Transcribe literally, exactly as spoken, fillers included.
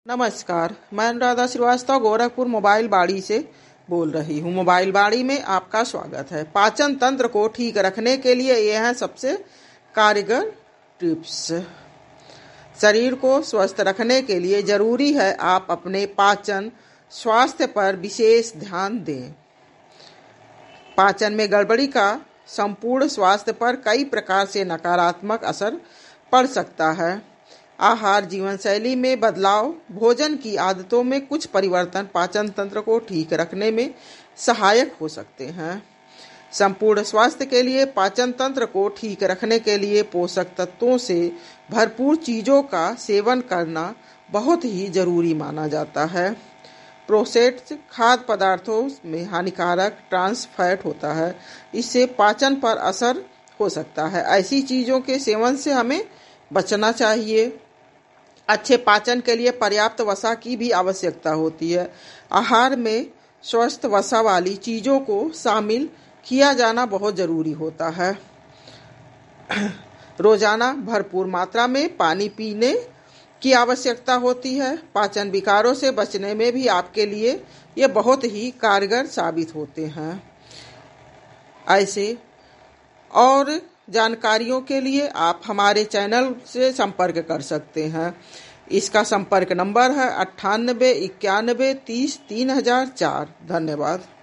नमस्कार, मैं अनुराधा श्रीवास्तव गोरखपुर मोबाइल बाड़ी से बोल रही हूँ। मोबाइल बाड़ी में आपका स्वागत है। पाचन तंत्र को ठीक रखने के लिए ये हैं सबसे कारगर टिप्स। शरीर को स्वस्थ रखने के लिए जरूरी है आप अपने पाचन स्वास्थ्य पर विशेष ध्यान दें। पाचन में गड़बड़ी का संपूर्ण स्वास्थ्य पर कई प्रकार से नकारात्मक असर पड़ सकता है। आहार जीवन शैली में बदलाव, भोजन की आदतों में कुछ परिवर्तन पाचन तंत्र को ठीक रखने में सहायक हो सकते हैं। संपूर्ण स्वास्थ्य के लिए पाचन तंत्र को ठीक रखने के लिए पोषक तत्वों से भरपूर चीज़ों का सेवन करना बहुत ही जरूरी माना जाता है। प्रोसेस्ड खाद्य पदार्थों में हानिकारक ट्रांस फैट होता है, इससे पाचन पर असर हो सकता है। ऐसी चीज़ों के सेवन से हमें बचना चाहिए। अच्छे पाचन के लिए पर्याप्त वसा की भी आवश्यकता होती है। आहार में स्वस्थ वसा वाली चीज़ों को शामिल किया जाना बहुत ज़रूरी होता है। रोजाना भरपूर मात्रा में पानी पीने की आवश्यकता होती है। पाचन विकारों से बचने में भी आपके लिए ये बहुत ही कारगर साबित होते हैं। ऐसे और जानकारियों के लिए आप हमारे चैनल से संपर्क कर सकते हैं। इसका संपर्क नंबर है अट्ठानबे इक्यानबे तीस तीन हजार चार। धन्यवाद।